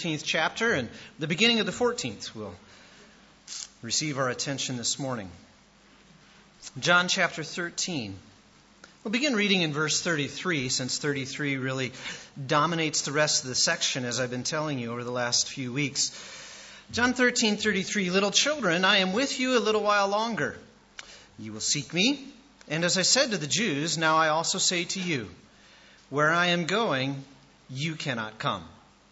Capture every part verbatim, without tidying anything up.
thirteenth chapter, and the beginning of the fourteenth will receive our attention this morning. John chapter thirteen. We'll begin reading in verse thirty-three, since thirty-three really dominates the rest of the section, as I've been telling you over the last few weeks. John thirteen thirty-three, "Little children, I am with you a little while longer. You will seek me, and as I said to the Jews, now I also say to you, where I am going, you cannot come.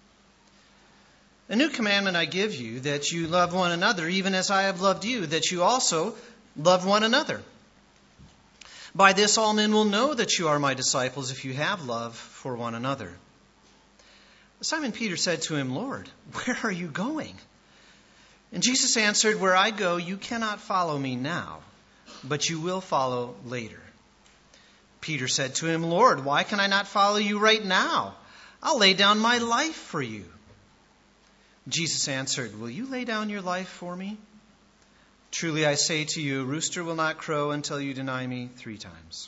A new commandment I give you, that you love one another, even as I have loved you, that you also love one another. By this all men will know that you are my disciples, if you have love for one another." Simon Peter said to him, "Lord, where are you going?" And Jesus answered, "Where I go, you cannot follow me now, but you will follow later." Peter said to him, "Lord, why can I not follow you right now? I'll lay down my life for you." Jesus answered, "Will you lay down your life for me? Truly I say to you, a rooster will not crow until you deny me three times.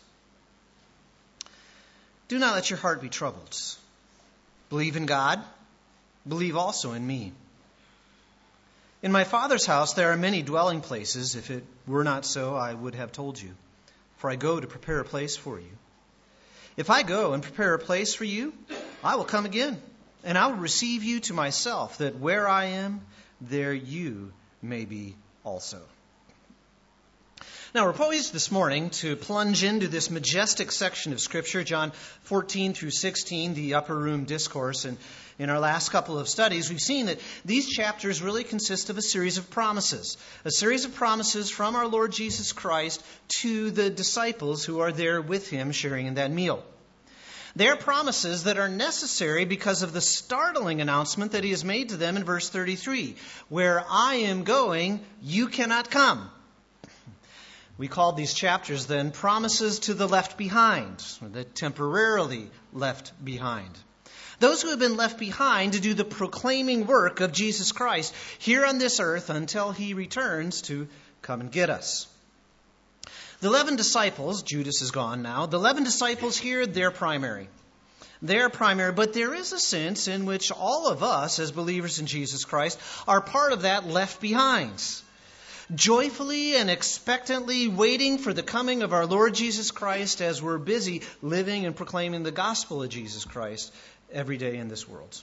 Do not let your heart be troubled. Believe in God. Believe also in me. In my Father's house there are many dwelling places. If it were not so, I would have told you. For I go to prepare a place for you. If I go and prepare a place for you, I will come again, and I will receive you to myself, that where I am, there you may be also." Now, we're poised this morning to plunge into this majestic section of Scripture, John fourteen through sixteen, the upper room discourse. And in our last couple of studies, we've seen that these chapters really consist of a series of promises, a series of promises from our Lord Jesus Christ to the disciples who are there with him sharing in that meal. They are promises that are necessary because of the startling announcement that he has made to them in verse thirty-three. Where I am going, you cannot come. We called these chapters then promises to the left behind, or the temporarily left behind. Those who have been left behind to do the proclaiming work of Jesus Christ here on this earth until he returns to come and get us. The eleven disciples, Judas is gone now, the eleven disciples here, they're primary. They're primary, but there is a sense in which all of us as believers in Jesus Christ are part of that left behind. Joyfully and expectantly waiting for the coming of our Lord Jesus Christ as we're busy living and proclaiming the gospel of Jesus Christ every day in this world.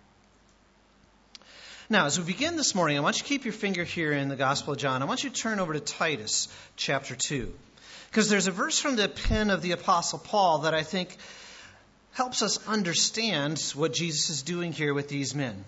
Now, as we begin this morning, I want you to keep your finger here in the Gospel of John. I want you to turn over to Titus chapter two. Because there's a verse from the pen of the Apostle Paul that I think helps us understand what Jesus is doing here with these men.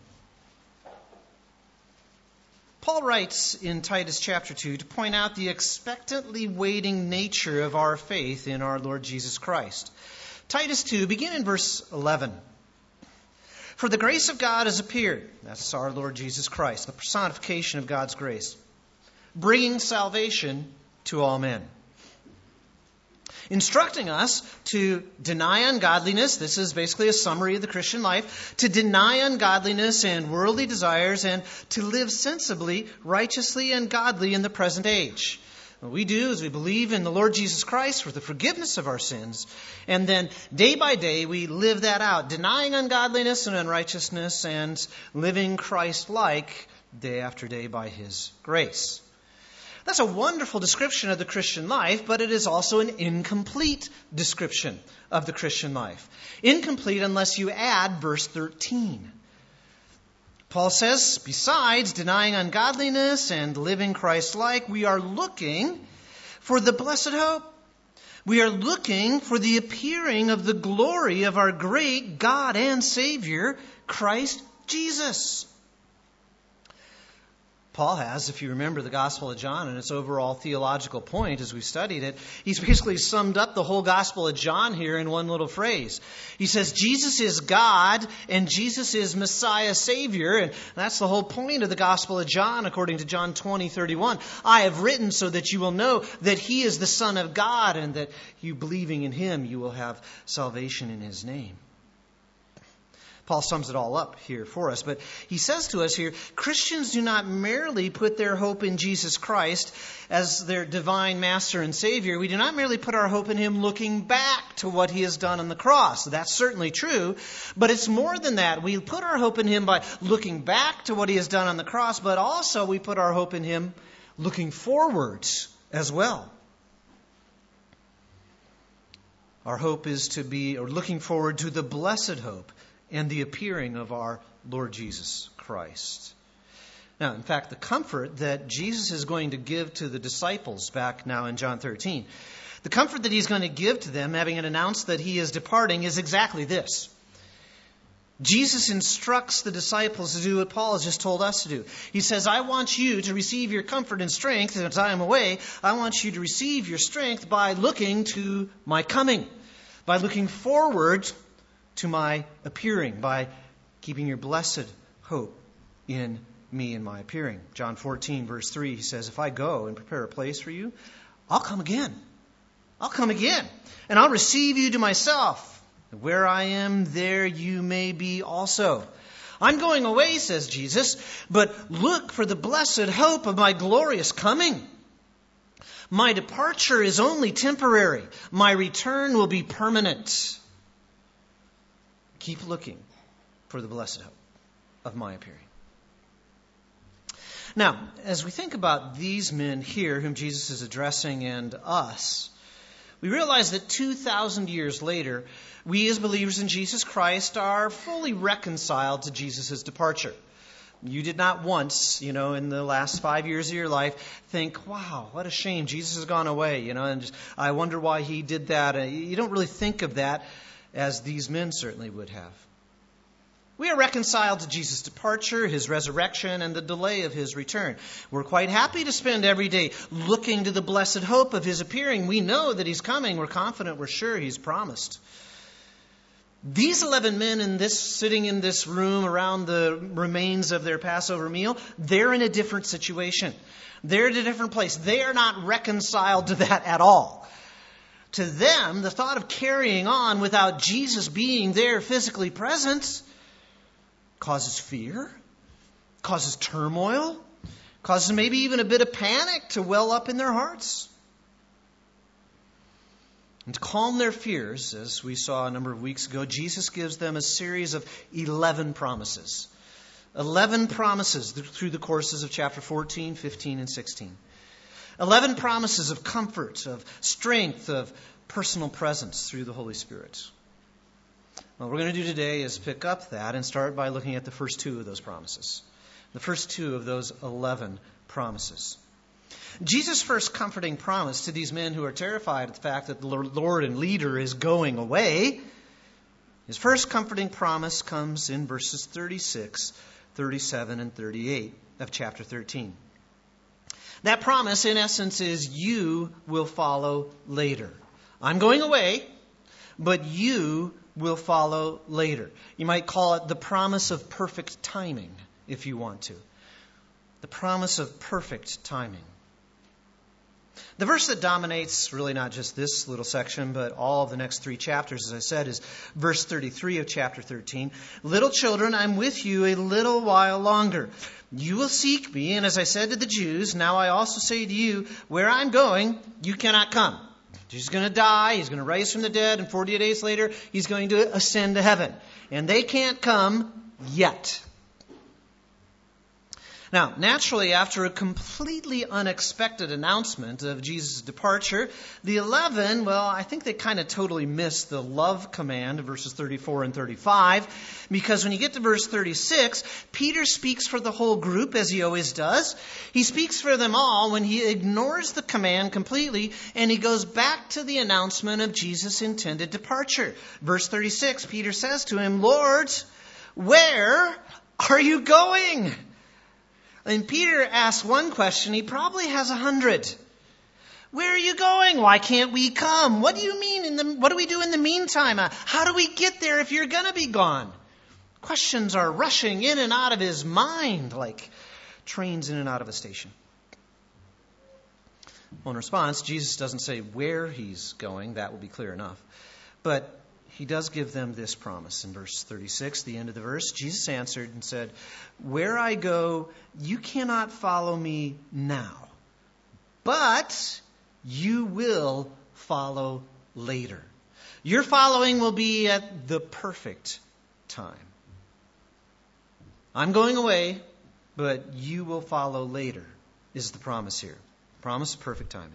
Paul writes in Titus chapter two to point out the expectantly waiting nature of our faith in our Lord Jesus Christ. Titus two, begin in verse eleven. "For the grace of God has appeared," that's our Lord Jesus Christ, the personification of God's grace, "bringing salvation to all men. Instructing us to deny ungodliness," this is basically a summary of the Christian life, "to deny ungodliness and worldly desires and to live sensibly, righteously, and godly in the present age." What we do is we believe in the Lord Jesus Christ for the forgiveness of our sins, and then day by day we live that out, denying ungodliness and unrighteousness and living Christ-like day after day by his grace. That's a wonderful description of the Christian life, but it is also an incomplete description of the Christian life. Incomplete unless you add verse thirteen. Paul says, besides denying ungodliness and living Christ-like, we are looking for the blessed hope. We are looking for the appearing of the glory of our great God and Savior, Christ Jesus. Paul has, if you remember the Gospel of John and its overall theological point as we've studied it, he's basically summed up the whole Gospel of John here in one little phrase. He says, Jesus is God and Jesus is Messiah Savior. And that's the whole point of the Gospel of John, according to John twenty thirty-one. I have written so that you will know that he is the Son of God and that you believing in him, you will have salvation in his name. Paul sums it all up here for us. But he says to us here, Christians do not merely put their hope in Jesus Christ as their divine master and savior. We do not merely put our hope in him looking back to what he has done on the cross. That's certainly true. But it's more than that. We put our hope in him by looking back to what he has done on the cross, but also we put our hope in him looking forward as well. Our hope is to be, or looking forward to the blessed hope and the appearing of our Lord Jesus Christ. Now, in fact, the comfort that Jesus is going to give to the disciples back now in John thirteen, the comfort that he's going to give to them, having announced that he is departing, is exactly this. Jesus instructs the disciples to do what Paul has just told us to do. He says, I want you to receive your comfort and strength as I am away. I want you to receive your strength by looking to my coming, by looking forward to my appearing, by keeping your blessed hope in me and my appearing. John fourteen, verse three, he says, if I go and prepare a place for you, I'll come again. I'll come again, and I'll receive you to myself. Where I am, there you may be also. I'm going away, says Jesus, but look for the blessed hope of my glorious coming. My departure is only temporary. My return will be permanent. Keep looking for the blessed hope of my appearing. Now, as we think about these men here whom Jesus is addressing and us, we realize that two thousand years later, we as believers in Jesus Christ are fully reconciled to Jesus' departure. You did not once, you know, in the last five years of your life, think, wow, what a shame, Jesus has gone away, you know, and just, I wonder why he did that. You don't really think of that as these men certainly would have. We are reconciled to Jesus' departure, his resurrection, and the delay of his return. We're quite happy to spend every day looking to the blessed hope of his appearing. We know that he's coming. We're confident. We're sure he's promised. These eleven men in this, sitting in this room around the remains of their Passover meal, they're in a different situation. They're in a different place. They are not reconciled to that at all. To them, the thought of carrying on without Jesus being there physically present causes fear, causes turmoil, causes maybe even a bit of panic to well up in their hearts. And to calm their fears, as we saw a number of weeks ago, Jesus gives them a series of eleven promises. Eleven promises through the courses of chapter fourteen, fifteen, and sixteen. Eleven promises of comfort, of strength, of personal presence through the Holy Spirit. What we're going to do today is pick up that and start by looking at the first two of those promises. The first two of those eleven promises. Jesus' first comforting promise to these men who are terrified at the fact that the Lord and leader is going away, his first comforting promise comes in verses thirty-six, thirty-seven, and thirty-eight of chapter thirteen. That promise, in essence, is you will follow later. I'm going away, but you will follow later. You might call it the promise of perfect timing, if you want to. The promise of perfect timing. The verse that dominates really not just this little section, but all of the next three chapters, as I said, is verse thirty-three of chapter thirteen. Little children, I'm with you a little while longer. You will seek me, and as I said to the Jews, now I also say to you, where I'm going, you cannot come. Jesus is going to die, he's going to rise from the dead, and forty-eight days later, he's going to ascend to heaven. And they can't come yet. Now, naturally, after a completely unexpected announcement of Jesus' departure, the eleven, well, I think they kind of totally missed the love command of verses thirty-four and thirty-five, because when you get to verse thirty-six, Peter speaks for the whole group, as he always does. He speaks for them all when he ignores the command completely, and he goes back to the announcement of Jesus' intended departure. Verse thirty-six, Peter says to him, Lord, where are you going? And Peter asks one question, he probably has a hundred. Where are you going? Why can't we come? What do you mean? In the, what do we do in the meantime? Uh, how do we get there if you're going to be gone? Questions are rushing in and out of his mind like trains in and out of a station. Well, in response, Jesus doesn't say where he's going. That will be clear enough. But he does give them this promise in verse thirty-six, the end of the verse. Jesus answered and said, "Where I go, you cannot follow me now, but you will follow later. Your following will be at the perfect time. I'm going away, but you will follow later," is the promise here. Promise of perfect timing.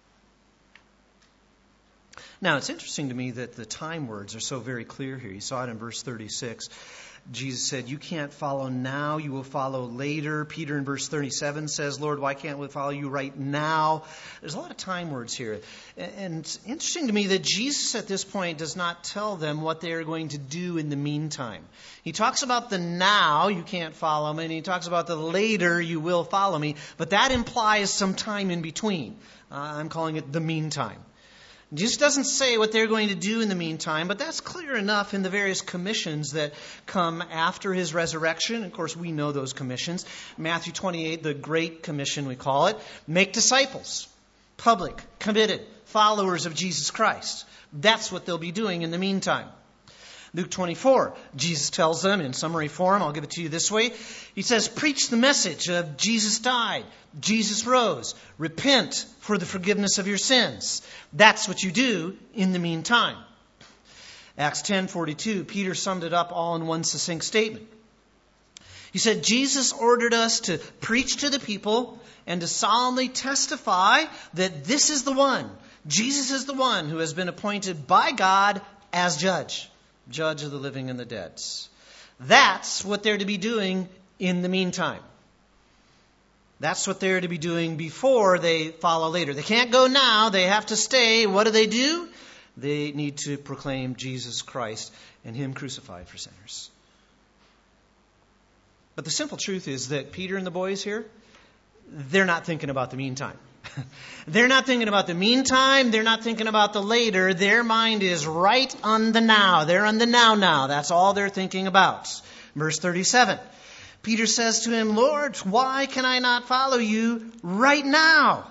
Now, it's interesting to me that the time words are so very clear here. You saw it in verse thirty-six. Jesus said, "You can't follow now, you will follow later." Peter in verse thirty-seven says, "Lord, why can't we follow you right now?" There's a lot of time words here. And it's interesting to me that Jesus at this point does not tell them what they are going to do in the meantime. He talks about the now, you can't follow me, and he talks about the later, you will follow me. But that implies some time in between. Uh, I'm calling it the meantime. Jesus doesn't say what they're going to do in the meantime, but that's clear enough in the various commissions that come after his resurrection. Of course, we know those commissions. Matthew twenty-eight, the Great Commission, we call it. Make disciples, public, committed, followers of Jesus Christ. That's what they'll be doing in the meantime. Luke twenty-four, Jesus tells them in summary form, I'll give it to you this way. He says, preach the message of Jesus died, Jesus rose, repent for the forgiveness of your sins. That's what you do in the meantime. Acts ten forty-two, Peter summed it up all in one succinct statement. He said, Jesus ordered us to preach to the people and to solemnly testify that this is the one, Jesus is the one who has been appointed by God as judge. Judge of the living and the dead. That's what they're to be doing in the meantime. That's what they're to be doing before they follow later. They can't go now. They have to stay. What do they do? They need to proclaim Jesus Christ and Him crucified for sinners. But the simple truth is that Peter and the boys here, they're not thinking about the meantime. They're not thinking about the meantime. They're not thinking about the later. Their mind is right on the now. They're on the now now. That's all they're thinking about. Verse thirty-seven. Peter says to him, "Lord, why can I not follow you right now?"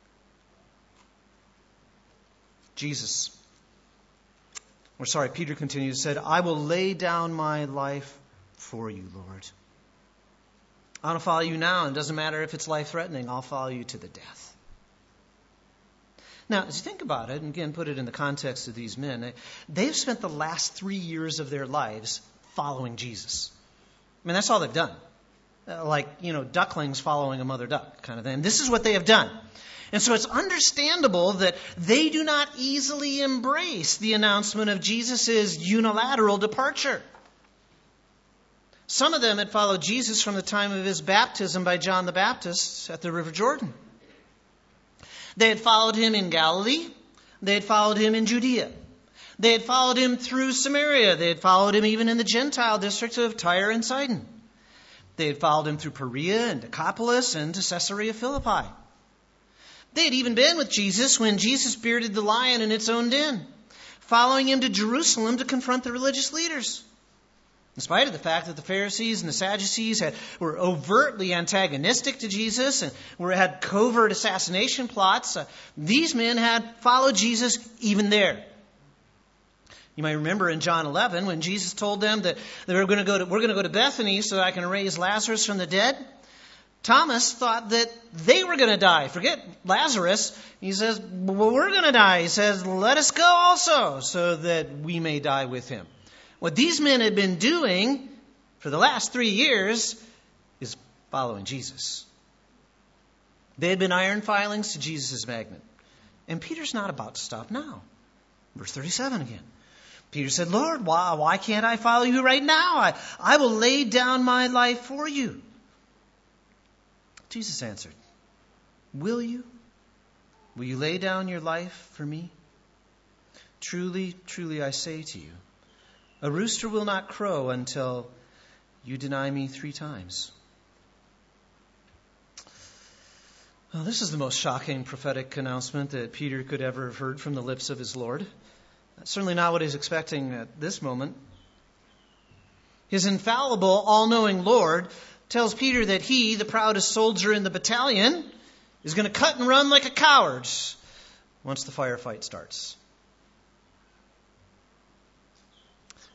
Jesus, or sorry, Peter continues, said, "I will lay down my life for you, Lord. I want to follow you now. And it doesn't matter if it's life-threatening. I'll follow you to the death." Now, as you think about it, and again, put it in the context of these men, they've spent the last three years of their lives following Jesus. I mean, that's all they've done. Uh, like, you know, ducklings following a mother duck kind of thing. This is what they have done. And so it's understandable that they do not easily embrace the announcement of Jesus' unilateral departure. Some of them had followed Jesus from the time of his baptism by John the Baptist at the River Jordan. They had followed him in Galilee. They had followed him in Judea. They had followed him through Samaria. They had followed him even in the Gentile districts of Tyre and Sidon. They had followed him through Perea and Decapolis and to Caesarea Philippi. They had even been with Jesus when Jesus bearded the lion in its own den, following him to Jerusalem to confront the religious leaders. In spite of the fact that the Pharisees and the Sadducees had, were overtly antagonistic to Jesus and were, had covert assassination plots, uh, these men had followed Jesus even there. You might remember in John eleven when Jesus told them that they were going to go to, we're going to go to Bethany so that I can raise Lazarus from the dead. Thomas thought that they were going to die. Forget Lazarus. He says, well, we're going to die. He says, let us go also so that we may die with him. What these men had been doing for the last three years is following Jesus. They had been iron filings to Jesus' magnet. And Peter's not about to stop now. Verse thirty-seven again. Peter said, Lord, why, why can't I follow you right now? I, I will lay down my life for you. Jesus answered, will you? Will you lay down your life for me? Truly, truly, I say to you, a rooster will not crow until you deny me three times. Well, this is the most shocking prophetic announcement that Peter could ever have heard from the lips of his Lord. That's certainly not what he's expecting at this moment. His infallible, all-knowing Lord tells Peter that he, the proudest soldier in the battalion, is going to cut and run like a coward once the firefight starts.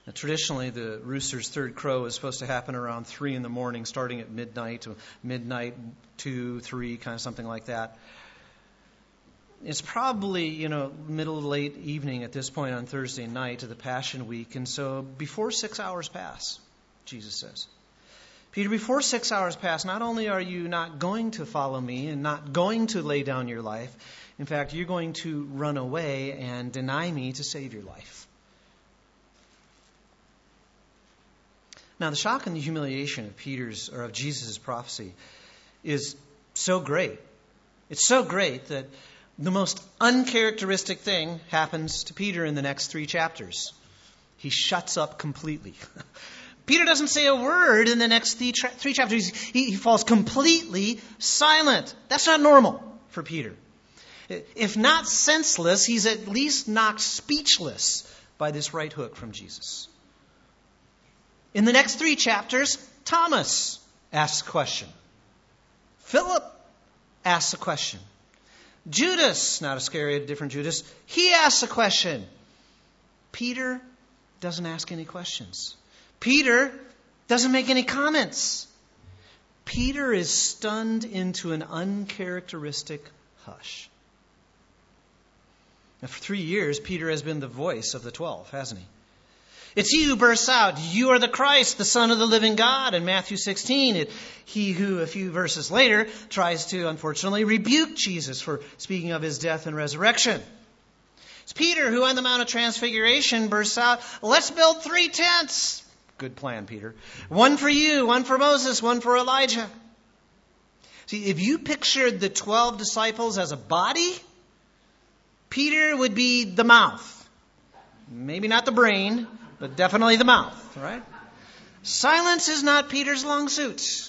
Now, traditionally, the rooster's third crow is supposed to happen around three in the morning, starting at midnight, midnight, two, three, kind of something like that. It's probably, you know, middle to late evening at this point on Thursday night of the Passion Week, and so before six hours pass, Jesus says. Peter, before six hours pass, not only are you not going to follow me and not going to lay down your life, in fact, you're going to run away and deny me to save your life. Now, the shock and the humiliation of Peter's or of Jesus' prophecy is so great. It's so great that the most uncharacteristic thing happens to Peter in the next three chapters. He shuts up completely. Peter doesn't say a word in the next three, tra- three chapters. He, he falls completely silent. That's not normal for Peter. If not senseless, he's at least knocked speechless by this right hook from Jesus. In the next three chapters, Thomas asks a question. Philip asks a question. Judas, not Iscariot, a different Judas, he asks a question. Peter doesn't ask any questions. Peter doesn't make any comments. Peter is stunned into an uncharacteristic hush. Now, for three years, Peter has been the voice of the twelve, hasn't he? It's he who bursts out, "You are the Christ, the Son of the living God," in Matthew sixteen. It, he who, a few verses later, tries to, unfortunately, rebuke Jesus for speaking of his death and resurrection. It's Peter who, on the Mount of Transfiguration, bursts out, "Let's build three tents." Good plan, Peter. One for you, one for Moses, one for Elijah. See, if you pictured the twelve disciples as a body, Peter would be the mouth. Maybe not the brain, but definitely the mouth, right? Silence is not Peter's long suit.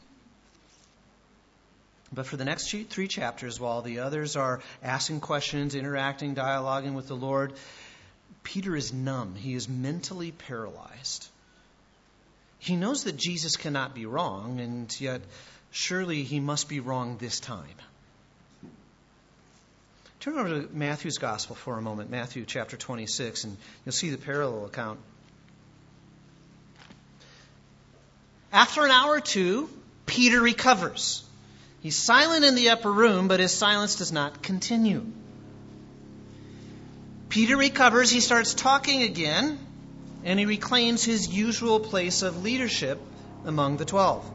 But for the next three chapters, while the others are asking questions, interacting, dialoguing with the Lord, Peter is numb. He is mentally paralyzed. He knows that Jesus cannot be wrong, and yet surely he must be wrong this time. Turn over to Matthew's Gospel for a moment, Matthew chapter twenty-six, and you'll see the parallel account. After an hour or two, Peter recovers. He's silent in the upper room, but his silence does not continue. Peter recovers, he starts talking again, and he reclaims his usual place of leadership among the twelve.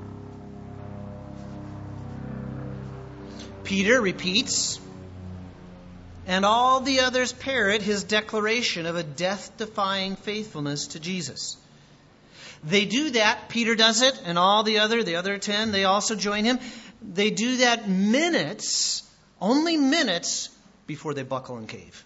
Peter repeats, and all the others parrot his declaration of a death-defying faithfulness to Jesus. They do that, Peter does it, and all the other, the other ten, they also join him. They do that minutes, only minutes, before they buckle and cave.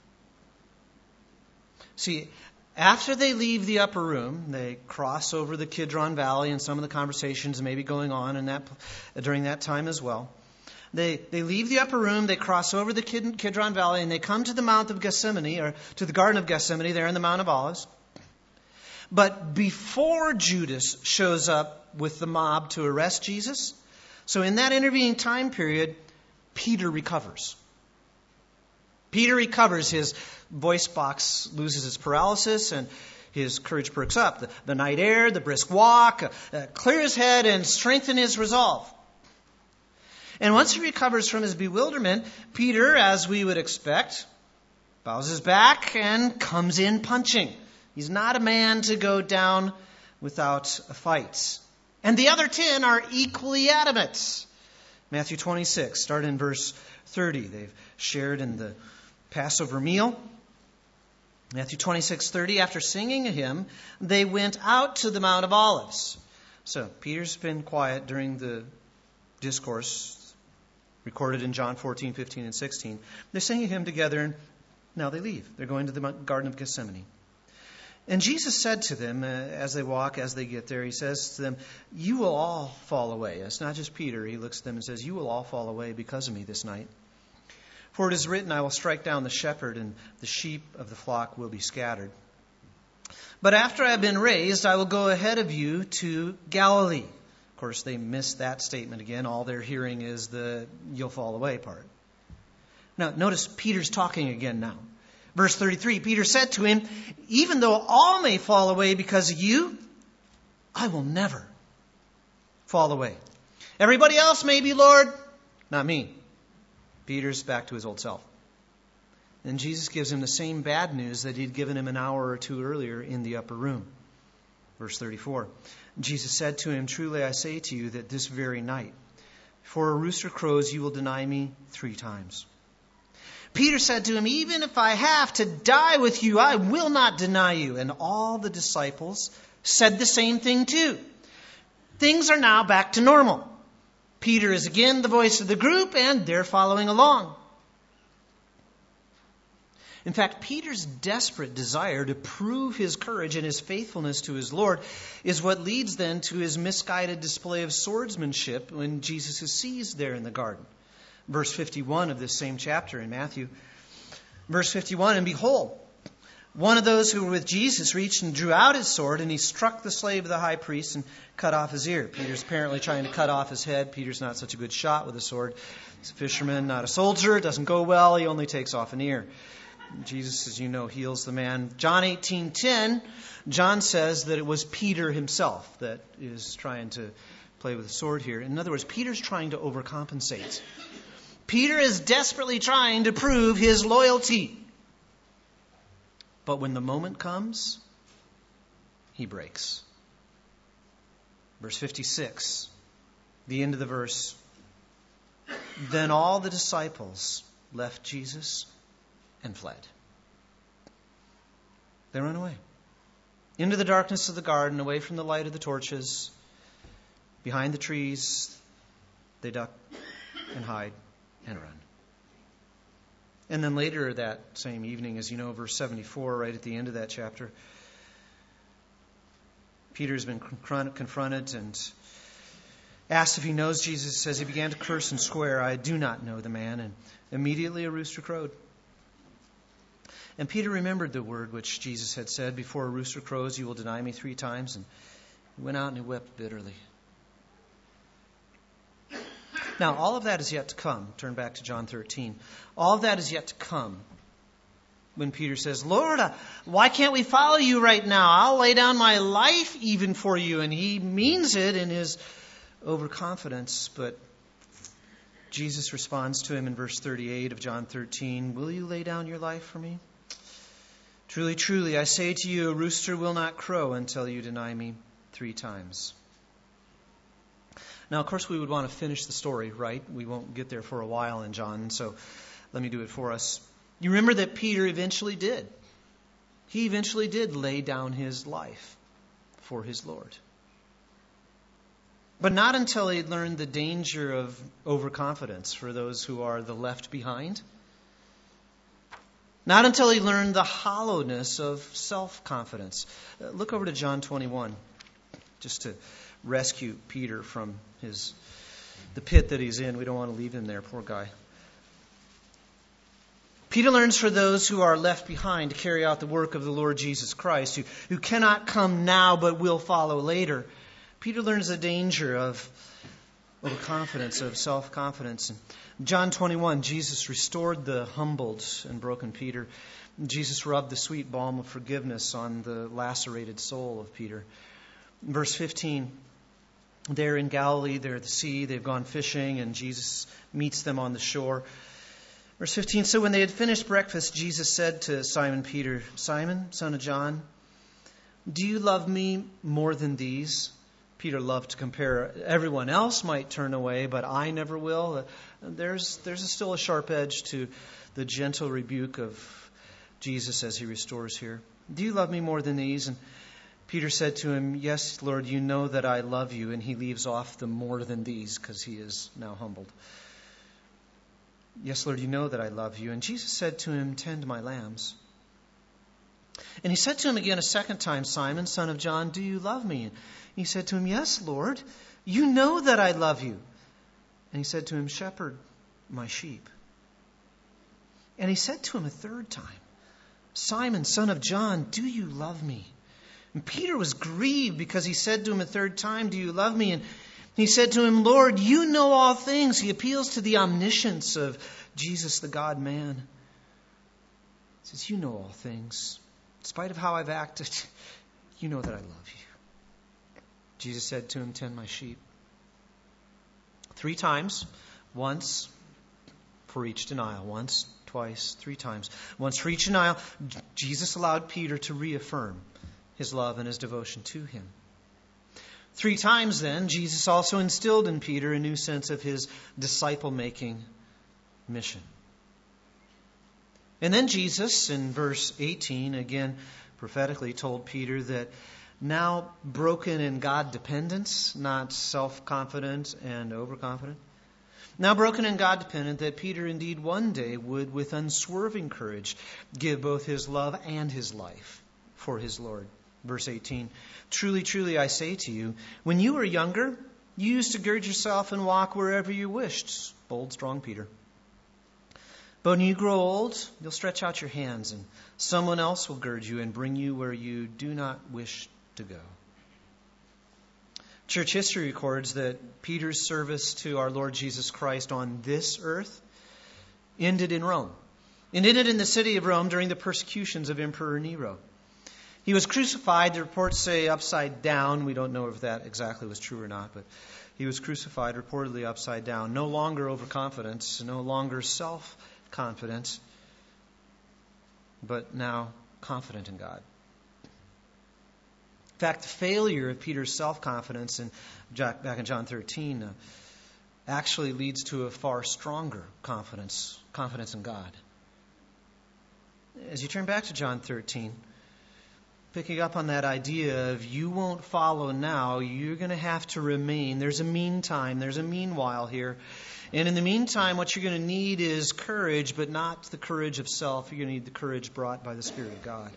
See, after they leave the upper room, they cross over the Kidron Valley, and some of the conversations may be going on in that during that time as well. They they leave the upper room, they cross over the Kid, Kidron Valley, and they come to the Mount of Gethsemane, or to the Garden of Gethsemane, there in the Mount of Olives. But before Judas shows up with the mob to arrest Jesus, so in that intervening time period, Peter recovers. Peter recovers. His voice box loses its paralysis and his courage perks up. The, the night air, the brisk walk, uh, clear his head and strengthen his resolve. And once he recovers from his bewilderment, Peter, as we would expect, bows his back and comes in punching. He's not a man to go down without a fight. And the other ten are equally adamant. Matthew twenty-six, start in verse thirty. They've shared in the Passover meal. Matthew twenty-six thirty, after singing a hymn, they went out to the Mount of Olives. So Peter's been quiet during the discourse recorded in John fourteen, fifteen, and sixteen. They're singing a hymn together, and now they leave. They're going to the Garden of Gethsemane. And Jesus said to them, uh, as they walk, as they get there, he says to them, "You will all fall away." It's not just Peter. He looks at them and says, "You will all fall away because of me this night. For it is written, I will strike down the shepherd, and the sheep of the flock will be scattered. But after I have been raised, I will go ahead of you to Galilee." Of course, they missed that statement again. All they're hearing is the "you'll fall away" part. Now, notice Peter's talking again now. Verse thirty-three, Peter said to him, even though all may fall away because of you, I will never fall away. Everybody else maybe, Lord, not me. Peter's back to his old self. Then Jesus gives him the same bad news that he'd given him an hour or two earlier in the upper room. Verse thirty-four, Jesus said to him, truly I say to you that this very night, before a rooster crows, you will deny me three times. Peter said to him, even if I have to die with you, I will not deny you. And all the disciples said the same thing too. Things are now back to normal. Peter is again the voice of the group, and they're following along. In fact, Peter's desperate desire to prove his courage and his faithfulness to his Lord is what leads then to his misguided display of swordsmanship when Jesus is seized there in the garden. Verse fifty-one of this same chapter in Matthew. Verse fifty-one, and behold, one of those who were with Jesus reached and drew out his sword, and he struck the slave of the high priest and cut off his ear. Peter's apparently trying to cut off his head. Peter's not such a good shot with a sword. He's a fisherman, not a soldier. It doesn't go well. He only takes off an ear. Jesus, as you know, heals the man. John eighteen ten, John says that it was Peter himself that is trying to play with a sword here. In other words, Peter's trying to overcompensate. Peter is desperately trying to prove his loyalty. But when the moment comes, he breaks. Verse fifty-six, the end of the verse. Then all the disciples left Jesus and fled. They run away. Into the darkness of the garden, away from the light of the torches. Behind the trees, they duck and hide and run. And then later that same evening, as you know, verse seventy-four, right at the end of that chapter, Peter's been confronted and asked if he knows Jesus. Says he began to curse and swear, I do not know the man. And immediately a rooster crowed. And Peter remembered the word which Jesus had said, before a rooster crows, you will deny me three times. And he went out and he wept bitterly. Now, all of that is yet to come. Turn back to John thirteen. All of that is yet to come when Peter says, Lord, uh, why can't we follow you right now? I'll lay down my life even for you. And he means it in his overconfidence. But Jesus responds to him in verse thirty-eight of John thirteen, will you lay down your life for me? Truly, truly, I say to you, a rooster will not crow until you deny me three times. Now, of course, we would want to finish the story, right? We won't get there for a while in John, so let me do it for us. You remember that Peter eventually did. He eventually did lay down his life for his Lord. But not until he learned the danger of overconfidence for those who are the left behind. Not until he learned the hollowness of self-confidence. Uh, look over to John twenty-one, just to rescue Peter from his the pit that he's in. We don't want to leave him there, poor guy. Peter learns for those who are left behind to carry out the work of the Lord Jesus Christ, who, who cannot come now but will follow later. Peter learns the danger of overconfidence, of self-confidence. In John twenty-one, Jesus restored the humbled and broken Peter. Jesus rubbed the sweet balm of forgiveness on the lacerated soul of Peter. In verse fifteen, they're in Galilee, they're at the sea, they've gone fishing, and Jesus meets them on the shore. Verse fifteen, so when they had finished breakfast, Jesus said to Simon Peter, Simon, son of John, do you love me more than these? Peter loved to compare. Everyone else might turn away, but I never will. There's, there's a still a sharp edge to the gentle rebuke of Jesus as he restores here. Do you love me more than these? And Peter said to him, yes, Lord, you know that I love you. And he leaves off the more than these because he is now humbled. Yes, Lord, you know that I love you. And Jesus said to him, tend my lambs. And he said to him again a second time, Simon, son of John, do you love me? And he said to him, yes, Lord, you know that I love you. And he said to him, shepherd my sheep. And he said to him a third time, Simon, son of John, do you love me? And Peter was grieved because he said to him a third time, do you love me? And he said to him, Lord, you know all things. He appeals to the omniscience of Jesus, the God-man. He says, you know all things. In spite of how I've acted, you know that I love you. Jesus said to him, tend my sheep. Three times, once for each denial. Once, twice, three times. Once for each denial, Jesus allowed Peter to reaffirm his love and his devotion to him. Three times then, Jesus also instilled in Peter a new sense of his disciple-making mission. And then Jesus, in verse eighteen, again prophetically told Peter that now broken in God dependence, not self-confident and overconfident, now broken in God dependent, that Peter indeed one day would, with unswerving courage, give both his love and his life for his Lord. Verse eighteen, truly, truly, I say to you, when you were younger, you used to gird yourself and walk wherever you wished. Bold, strong Peter. But when you grow old, you'll stretch out your hands, and someone else will gird you and bring you where you do not wish to go. Church history records that Peter's service to our Lord Jesus Christ on this earth ended in Rome. It ended in the city of Rome during the persecutions of Emperor Nero. He was crucified, the reports say upside down. We don't know if that exactly was true or not, but he was crucified reportedly upside down. No longer overconfidence, no longer self-confidence, but now confident in God. In fact, the failure of Peter's self-confidence in, back in John thirteen uh, actually leads to a far stronger confidence, confidence in God. As you turn back to John thirteen, picking up on that idea of you won't follow now, you're going to have to remain. There's a meantime, there's a meanwhile here. And in the meantime, what you're going to need is courage, but not the courage of self. You're going to need the courage brought by the Spirit of God.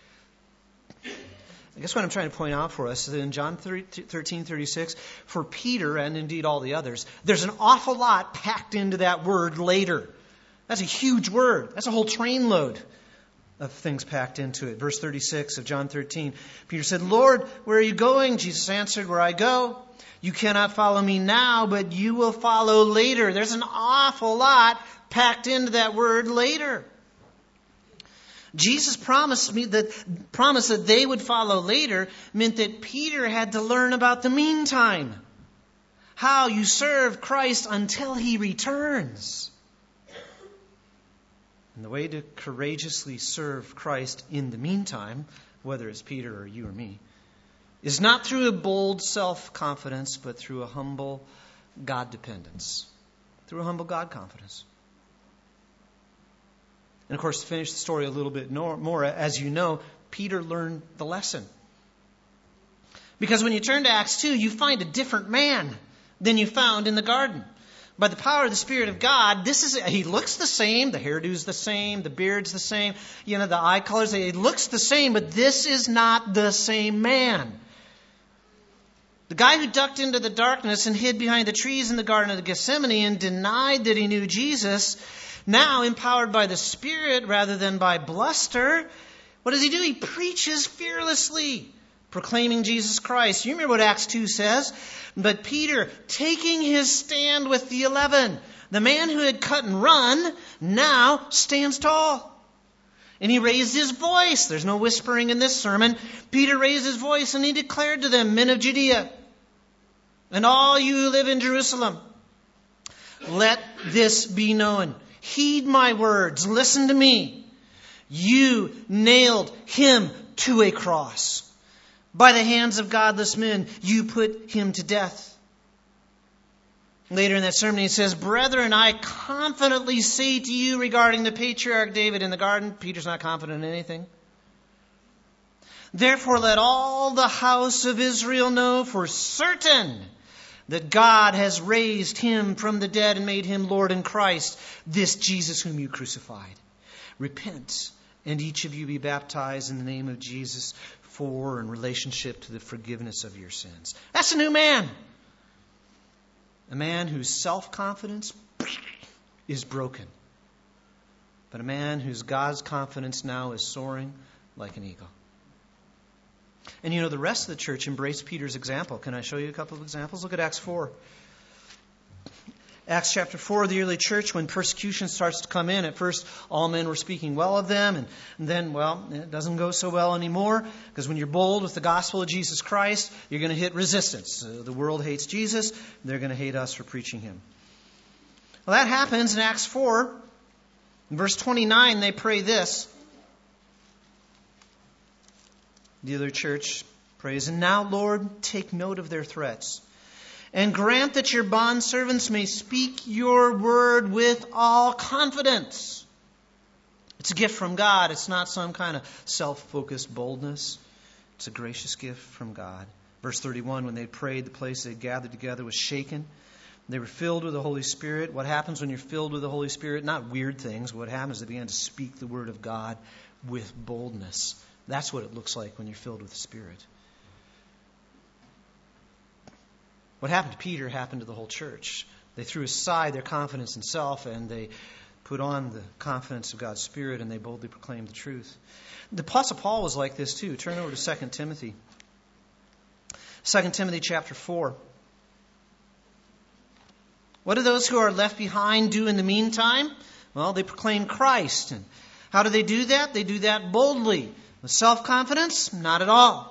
I guess what I'm trying to point out for us is that in John thirteen thirty-six, for Peter and indeed all the others, there's an awful lot packed into that word later. That's a huge word. That's a whole trainload of things packed into it. Verse thirty-six of John thirteen, Peter said, Lord, where are you going? Jesus answered, where I go. You cannot follow me now, but you will follow later. There's an awful lot packed into that word later. Jesus promised me that promised that they would follow later meant that Peter had to learn about the meantime. How you serve Christ until he returns. And the way to courageously serve Christ in the meantime, whether it's Peter or you or me, is not through a bold self-confidence, but through a humble God dependence. Through a humble God confidence. And of course, to finish the story a little bit more, as you know, Peter learned the lesson. Because when you turn to Acts two, you find a different man than you found in the garden. By the power of the Spirit of God, this is he looks the same, the hairdo's the same, the beard's the same, you know, the eye colors, it looks the same, but this is not the same man. The guy who ducked into the darkness and hid behind the trees in the Garden of Gethsemane and denied that he knew Jesus, now empowered by the Spirit rather than by bluster, what does he do? He preaches fearlessly, proclaiming Jesus Christ. You remember what Acts two says? But Peter, taking his stand with the eleven, the man who had cut and run, now stands tall. And he raised his voice. There's no whispering in this sermon. Peter raised his voice and he declared to them, men of Judea, and all you who live in Jerusalem, let this be known. Heed my words. Listen to me. You nailed him to a cross. By the hands of godless men, you put him to death. Later in that sermon, he says, brethren, I confidently say to you regarding the patriarch David in the garden. Peter's not confident in anything. Therefore, let all the house of Israel know for certain that God has raised him from the dead and made him Lord and Christ, this Jesus whom you crucified. Repent, and each of you be baptized in the name of Jesus for in relationship to the forgiveness of your sins. That's a new man. A man whose self-confidence is broken. But a man whose God's confidence now is soaring like an eagle. And you know, the rest of the church embraced Peter's example. Can I show you a couple of examples? Look at Acts four. Acts chapter four, the early church, when persecution starts to come in, at first all men were speaking well of them, and, and then, well, it doesn't go so well anymore, because when you're bold with the gospel of Jesus Christ, you're going to hit resistance. Uh, the world hates Jesus, they're going to hate us for preaching Him. Well, that happens in Acts four. In verse twenty-nine, they pray this. The other church prays, "And now, Lord, take note of their threats, and grant that your bondservants may speak your word with all confidence." It's a gift from God. It's not some kind of self-focused boldness. It's a gracious gift from God. Verse thirty-one, when they prayed, the place they gathered together was shaken. They were filled with the Holy Spirit. What happens when you're filled with the Holy Spirit? Not weird things. What happens is they began to speak the word of God with boldness. That's what it looks like when you're filled with the Spirit. What happened to Peter happened to the whole church. They threw aside their confidence in self and they put on the confidence of God's Spirit, and they boldly proclaimed the truth. The Apostle Paul was like this too. Turn over to Second Timothy. Second Timothy chapter four. What do those who are left behind do in the meantime? Well, they proclaim Christ. And how do they do that? They do that boldly. With self-confidence? Not at all.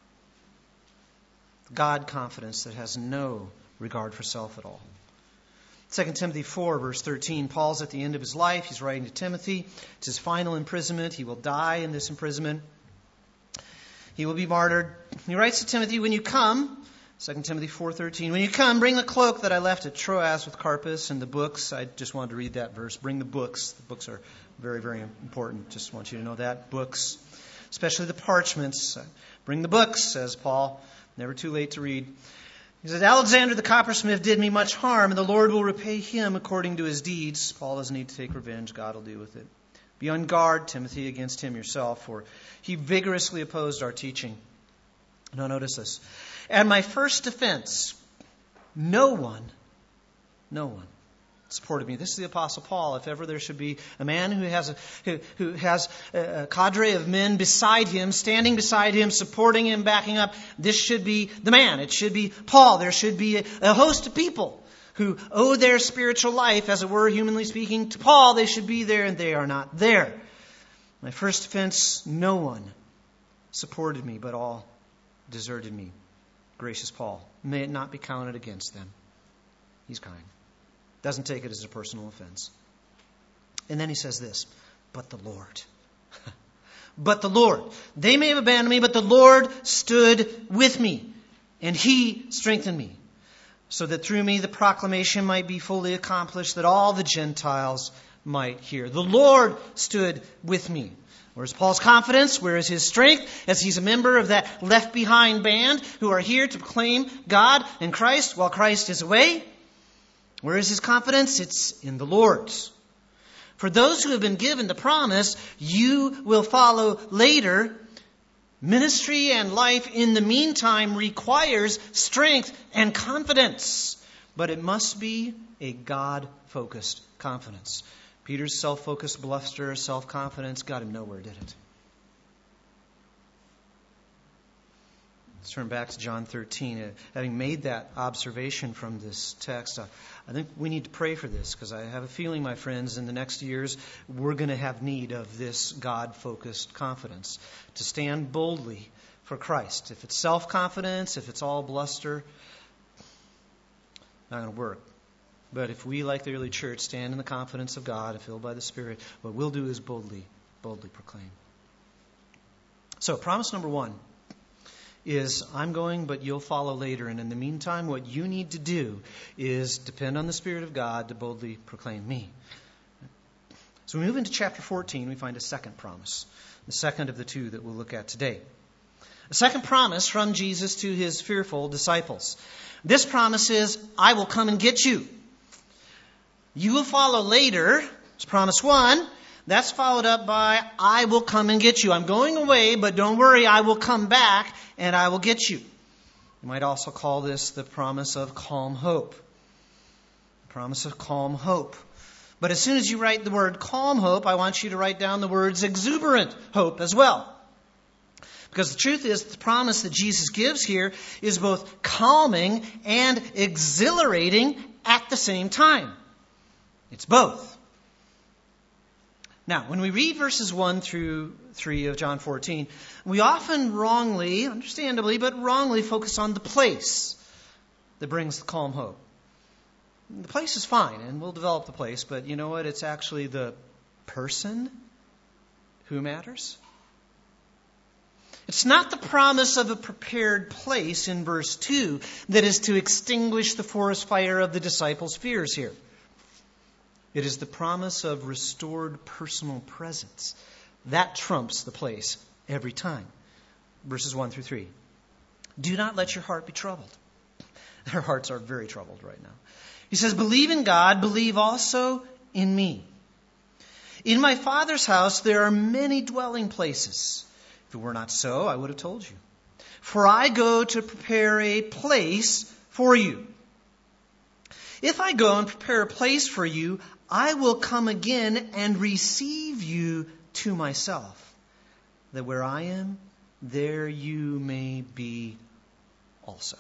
God confidence that has no regard for self at all. Second Timothy four, verse thirteen. Paul's at the end of his life. He's writing to Timothy. It's his final imprisonment. He will die in this imprisonment. He will be martyred. He writes to Timothy, "When you come," Second Timothy four thirteen, "when you come, bring the cloak that I left at Troas with Carpus and the books." I just wanted to read that verse. Bring the books. The books are very, very important. Just want you to know that. Books. Especially the parchments. "Bring the books," says Paul. Never too late to read. He says, "Alexander the coppersmith did me much harm, and the Lord will repay him according to his deeds." Paul doesn't need to take revenge. God will deal with it. "Be on guard, Timothy, against him yourself, for he vigorously opposed our teaching." Now notice this. "At my first defense, no one, no one supported me." This is the Apostle Paul. If ever there should be a man who has a who, who has a cadre of men beside him, standing beside him, supporting him, backing up, this should be the man. It should be Paul. There should be a, a host of people who owe their spiritual life, as it were, humanly speaking, to Paul. They should be there, and they are not there. "My first defense, no one supported me, but all deserted me." Gracious Paul. May it not be counted against them. He's kind. Doesn't take it as a personal offense. And then he says this, "But the Lord." But the Lord. "They may have abandoned me, but the Lord stood with me, and He strengthened me, so that through me the proclamation might be fully accomplished, that all the Gentiles might hear." The Lord stood with me. Where's Paul's confidence? Where is his strength? As he's a member of that left behind band who are here to proclaim God and Christ while Christ is away. Where is his confidence? It's in the Lord. For those who have been given the promise, "You will follow later." Ministry and life in the meantime requires strength and confidence. But it must be a God-focused confidence. Peter's self-focused bluster, self-confidence got him nowhere, did it? Let's turn back to John thirteen. Uh, having made that observation from this text, uh, I think we need to pray for this, because I have a feeling, my friends, in the next years, we're going to have need of this God-focused confidence to stand boldly for Christ. If it's self-confidence, if it's all bluster, not going to work. But if we, like the early church, stand in the confidence of God, filled by the Spirit, what we'll do is boldly, boldly proclaim. So, promise number one is, I'm going, but you'll follow later. And in the meantime, what you need to do is depend on the Spirit of God to boldly proclaim me. So we move into chapter fourteen, we find a second promise. The second of the two that we'll look at today. A second promise from Jesus to his fearful disciples. This promise is, I will come and get you. You will follow later. It's promise one. That's followed up by, I will come and get you. I'm going away, but don't worry, I will come back and I will get you. You might also call this the promise of calm hope. The promise of calm hope. But as soon as you write the word calm hope, I want you to write down the words exuberant hope as well. Because the truth is, the promise that Jesus gives here is both calming and exhilarating at the same time. It's both. Now, when we read verses one through three of John fourteen, we often wrongly, understandably, but wrongly focus on the place that brings the calm hope. The place is fine, and we'll develop the place, but you know what? It's actually the person who matters. It's not the promise of a prepared place in verse two that is to extinguish the forest fire of the disciples' fears here. It is the promise of restored personal presence. That trumps the place every time. Verses one through three. Do not let your heart be troubled. Their hearts are very troubled right now. He says, believe in God, believe also in me. In my Father's house there are many dwelling places. If it were not so, I would have told you. For I go to prepare a place for you. If I go and prepare a place for you, I will come again and receive you to myself, that where I am, there you may be also.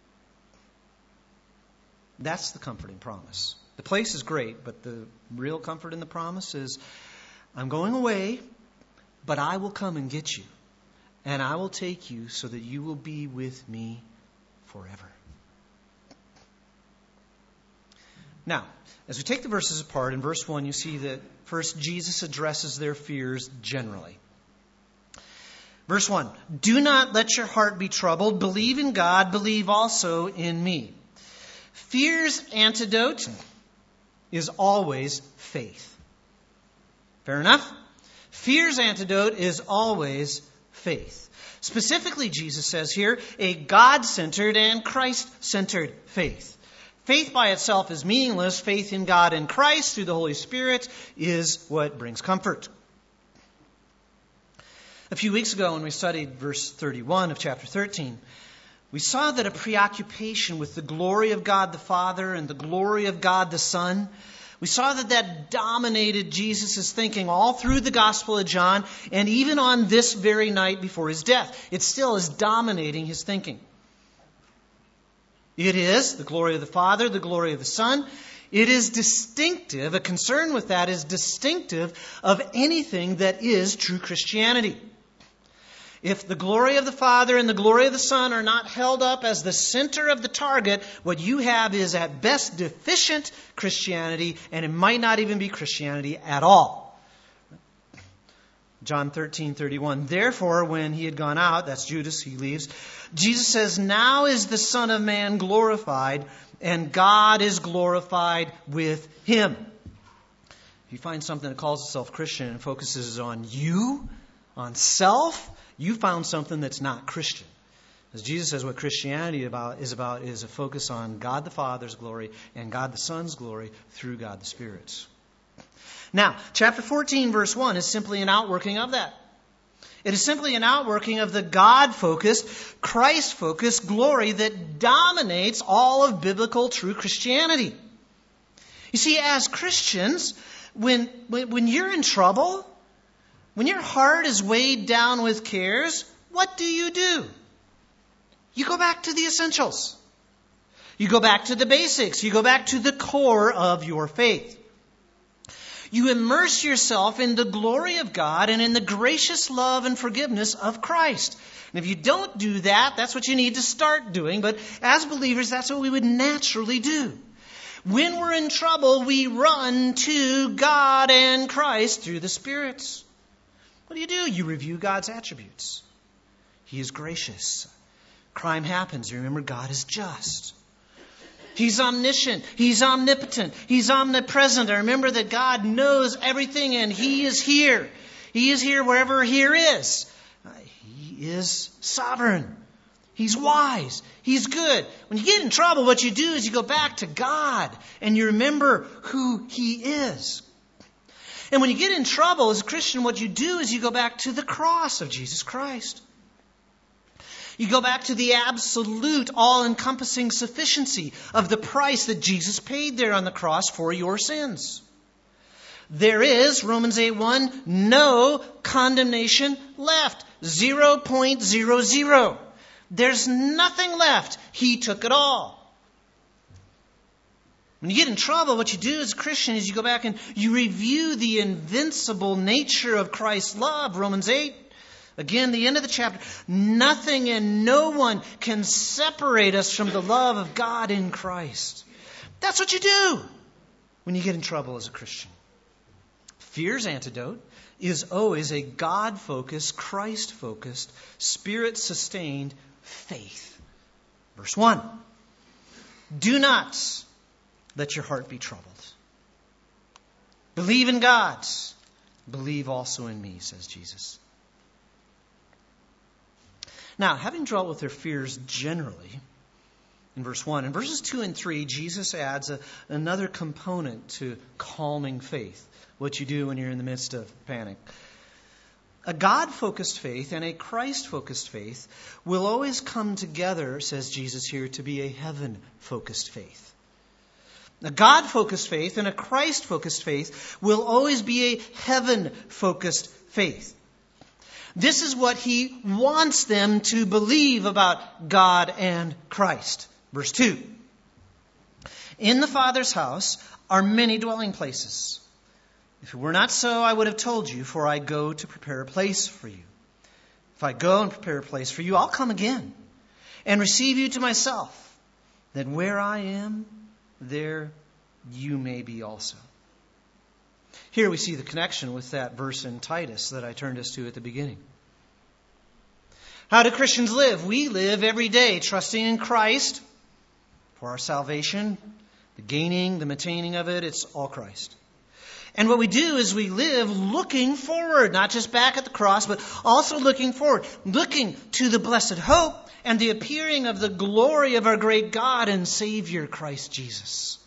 That's the comforting promise. The place is great, but the real comfort in the promise is, I'm going away, but I will come and get you, and I will take you so that you will be with me forever. Now, as we take the verses apart, in verse one, you see that first Jesus addresses their fears generally. Verse one, do not let your heart be troubled. Believe in God. Believe also in me. Fear's antidote is always faith. Fair enough? Fear's antidote is always faith. Specifically, Jesus says here, a God-centered and Christ-centered faith. Faith by itself is meaningless. Faith in God and Christ through the Holy Spirit is what brings comfort. A few weeks ago when we studied verse thirty-one of chapter thirteen, we saw that a preoccupation with the glory of God the Father and the glory of God the Son, we saw that that dominated Jesus' thinking all through the Gospel of John, and even on this very night before his death. It still is dominating his thinking. It is the glory of the Father, the glory of the Son. It is distinctive, a concern with that is distinctive of anything that is true Christianity. If the glory of the Father and the glory of the Son are not held up as the center of the target, what you have is at best deficient Christianity, and it might not even be Christianity at all. John thirteen thirty-one. Therefore, when he had gone out, that's Judas, he leaves, Jesus says, now is the Son of Man glorified, and God is glorified with him. If you find something that calls itself Christian and focuses on you, on self, you found something that's not Christian. As Jesus says, what Christianity about is about is a focus on God the Father's glory and God the Son's glory through God the Spirit's. Now, chapter fourteen, verse one is simply an outworking of that. It is simply an outworking of the God-focused, Christ-focused glory that dominates all of biblical true Christianity. You see, as Christians, when, when, when you're in trouble, when your heart is weighed down with cares, what do you do? You go back to the essentials. You go back to the basics. You go back to the core of your faith. You immerse yourself in the glory of God and in the gracious love and forgiveness of Christ. And if you don't do that, that's what you need to start doing. But as believers, that's what we would naturally do. When we're in trouble, we run to God and Christ through the Spirit. What do you do? You review God's attributes. He is gracious. Crime happens. You remember God is just. He's omniscient. He's omnipotent. He's omnipresent. I remember that God knows everything and He is here. He is here wherever here is. Uh, he is sovereign. He's wise. He's good. When you get in trouble, what you do is you go back to God and you remember who He is. And when you get in trouble as a Christian, what you do is you go back to the cross of Jesus Christ. You go back to the absolute, all-encompassing sufficiency of the price that Jesus paid there on the cross for your sins. There is, Romans eight one, no condemnation left. zero point zero zero. There's nothing left. He took it all. When you get in trouble, what you do as a Christian is you go back and you review the invincible nature of Christ's love. Romans eight, again, the end of the chapter. Nothing and no one can separate us from the love of God in Christ. That's what you do when you get in trouble as a Christian. Fear's antidote is always a God-focused, Christ-focused, Spirit-sustained faith. Verse one. Do not let your heart be troubled. Believe in God. Believe also in me, says Jesus. Now, having dealt with their fears generally, in verse one, in verses two and three, Jesus adds a, another component to calming faith, what you do when you're in the midst of panic. A God-focused faith and a Christ-focused faith will always come together, says Jesus here, to be a heaven-focused faith. A God-focused faith and a Christ-focused faith will always be a heaven-focused faith. This is what he wants them to believe about God and Christ. Verse two. In the Father's house are many dwelling places. If it were not so, I would have told you, for I go to prepare a place for you. If I go and prepare a place for you, I'll come again and receive you to myself, that where I am, there you may be also. Here we see the connection with that verse in Titus that I turned us to at the beginning. How do Christians live? We live every day trusting in Christ for our salvation, the gaining, the maintaining of it. It's all Christ. And what we do is we live looking forward, not just back at the cross, but also looking forward, looking to the blessed hope and the appearing of the glory of our great God and Savior, Christ Jesus.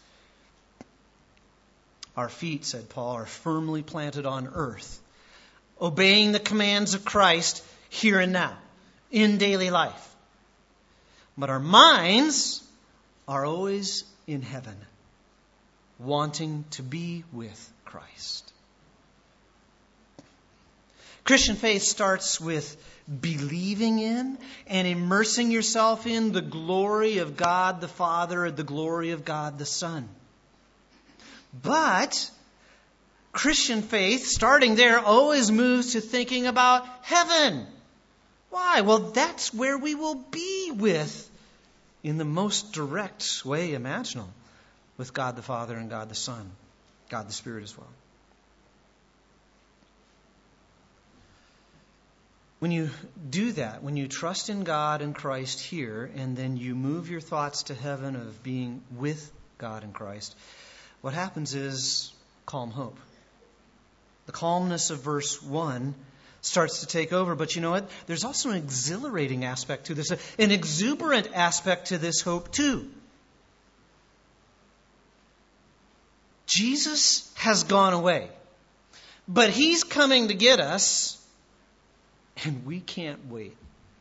Our feet, said Paul, are firmly planted on earth, obeying the commands of Christ here and now, in daily life. But our minds are always in heaven, wanting to be with Christ. Christian faith starts with believing in and immersing yourself in the glory of God the Father and the glory of God the Son. But Christian faith, starting there, always moves to thinking about heaven. Why? Well, that's where we will be with, in the most direct way imaginable, with God the Father and God the Son, God the Spirit as well. When you do that, when you trust in God and Christ here, and then you move your thoughts to heaven of being with God and Christ, what happens is calm hope. The calmness of verse one starts to take over. But you know what? There's also an exhilarating aspect to this, an exuberant aspect to this hope too. Jesus has gone away, but He's coming to get us, and we can't wait.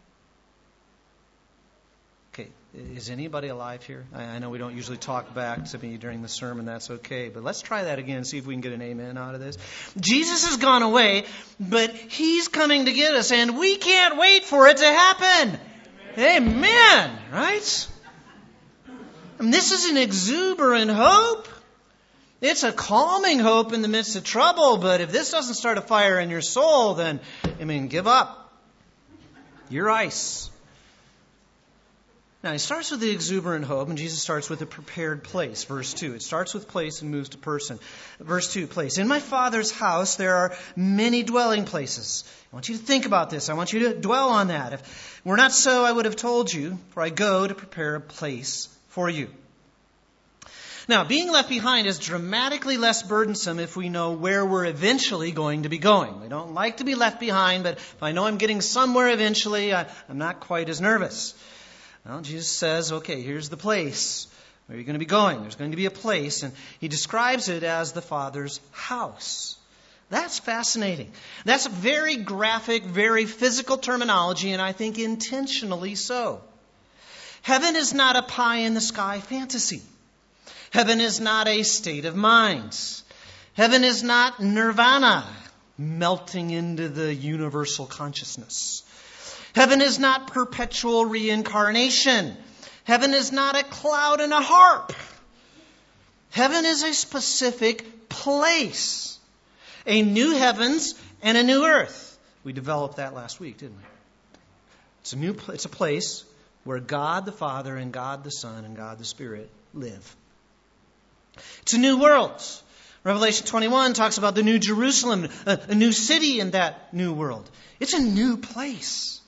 Okay, is anybody alive here? I know we don't usually talk back to me during the sermon. That's okay. But let's try that again and see if we can get an amen out of this. Jesus has gone away, but He's coming to get us, and we can't wait for it to happen. Amen. Amen, right? And this is an exuberant hope. It's a calming hope in the midst of trouble, but if this doesn't start a fire in your soul, then, I mean, give up. You're ice. Now, he starts with the exuberant hope, and Jesus starts with a prepared place. Verse two. It starts with place and moves to person. Verse two, place. In my Father's house there are many dwelling places. I want you to think about this. I want you to dwell on that. If it were not so, I would have told you, for I go to prepare a place for you. Now, being left behind is dramatically less burdensome if we know where we're eventually going to be going. We don't like to be left behind, but if I know I'm getting somewhere eventually, I, I'm not quite as nervous. Well, Jesus says, okay, here's the place where you're going to be going. There's going to be a place, and He describes it as the Father's house. That's fascinating. That's very graphic, very physical terminology, and I think intentionally so. Heaven is not a pie-in-the-sky fantasy. Heaven is not a state of mind. Heaven is not nirvana, melting into the universal consciousness. Heaven is not perpetual reincarnation. Heaven is not a cloud and a harp. Heaven is a specific place. A new heavens and a new earth. We developed that last week, didn't we? It's a new it's a place where God the Father and God the Son and God the Spirit live. It's a new world. Revelation twenty-one talks about the new Jerusalem, a, a new city in that new world. It's a new place.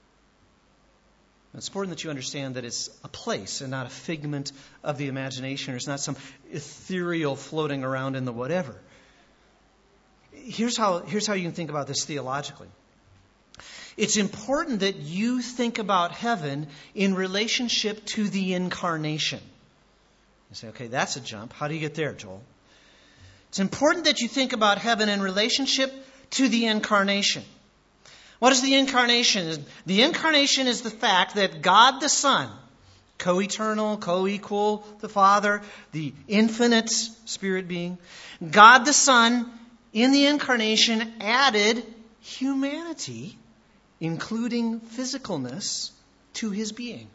It's important that you understand that it's a place and not a figment of the imagination, or it's not some ethereal floating around in the whatever. Here's how, here's how you can think about this theologically. It's important that you think about heaven in relationship to the incarnation. You say, okay, that's a jump. How do you get there, Joel? It's important that you think about heaven in relationship to the incarnation. What is the incarnation? The incarnation is the fact that God the Son, co-eternal, co-equal, the Father, the infinite Spirit being, God the Son, in the incarnation, added humanity, including physicalness, to his being.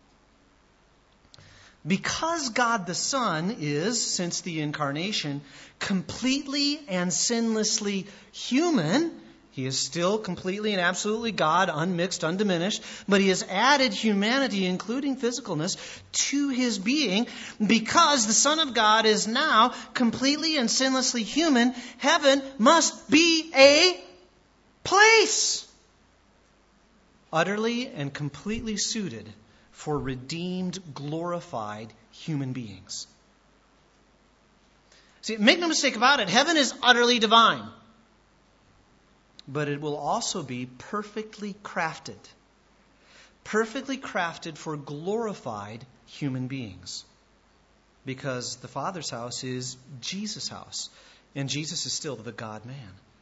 Because God the Son is, since the incarnation, completely and sinlessly human, he is still completely and absolutely God, unmixed, undiminished, but he has added humanity, including physicalness, to his being. Because the Son of God is now completely and sinlessly human, heaven must be a place utterly and completely suited for redeemed, glorified human beings. See, make no mistake about it, heaven is utterly divine. But it will also be perfectly crafted. Perfectly crafted for glorified human beings. Because the Father's house is Jesus' house. And Jesus is still the God-man.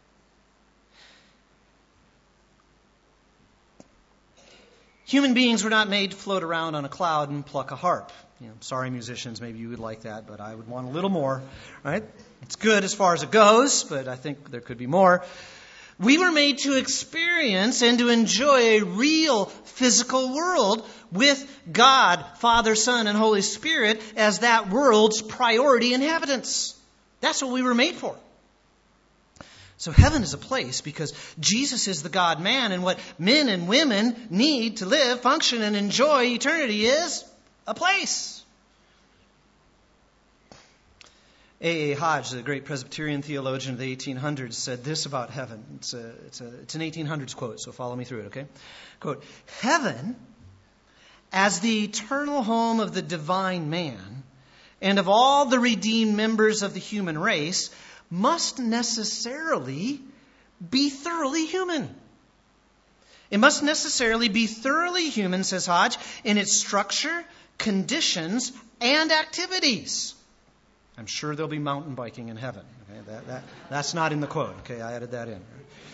Human beings were not made to float around on a cloud and pluck a harp. You know, sorry, musicians, maybe you would like that, but I would want a little more. Right? It's good as far as it goes, but I think there could be more. We were made to experience and to enjoy a real physical world with God, Father, Son, and Holy Spirit as that world's priority inhabitants. That's what we were made for. So heaven is a place because Jesus is the God-man, and what men and women need to live, function, and enjoy eternity is a place. A A Hodge, the great Presbyterian theologian of the eighteen hundreds, said this about heaven. It's, a, it's, a, it's an eighteen hundreds quote, so follow me through it, okay? Quote, heaven, as the eternal home of the divine man and of all the redeemed members of the human race, must necessarily be thoroughly human. It must necessarily be thoroughly human, says Hodge, in its structure, conditions, and activities. I'm sure there'll be mountain biking in heaven. Okay, that, that, that's not in the quote. Okay, I added that in.